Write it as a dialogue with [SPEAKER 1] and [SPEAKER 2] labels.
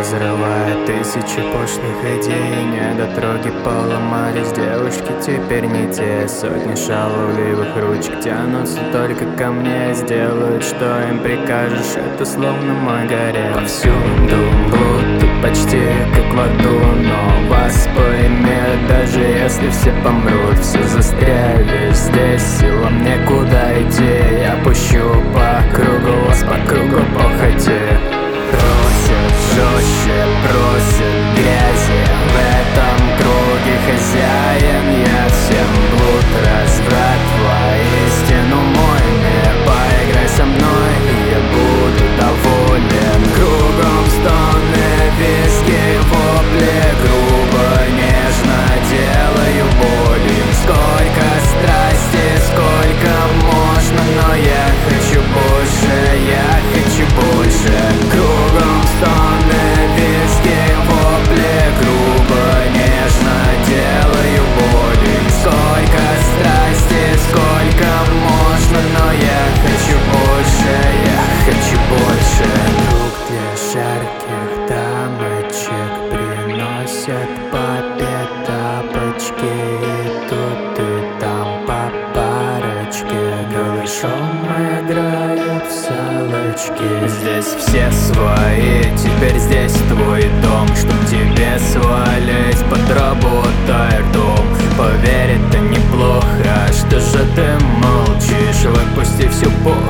[SPEAKER 1] разрывает тысячи пошлых идей. Недотроги поломались, девушки теперь не те. Сотни шаловливых ручек тянутся только ко мне. Сделают, что им прикажешь, это словно мой гарем. Повсюду будто почти как в аду, но вас поймет, даже если все помрут. Все застряли здесь, силам некуда идти. Я пущу по кругу, вас по кругу похоти. Просят жестче, просят грязи. В этом круге хозяин я. Всем блуд, разврат, воистину мой мир. Поиграй со мной, и я буду доволен. Кругом стоны, виски, вопли. Грубо, нежно делаю боль им. Сколько страсти, сколько можно, но я хочу больше, я хочу больше. Кругом стоны, виски, вопли. Грубо, нежно делаю боль им. Сколько страсти, сколько можно, но я хочу больше, я хочу больше. Круг для жарких дамочек приносят папе тапочки. И тут и там по парочке голышом играют в салочки. Здесь все свои, теперь здесь твой дом. Чтоб тебе свалить, подработай ртом. Поверь, это неплохо, что же ты молчишь? Выпусти всю боль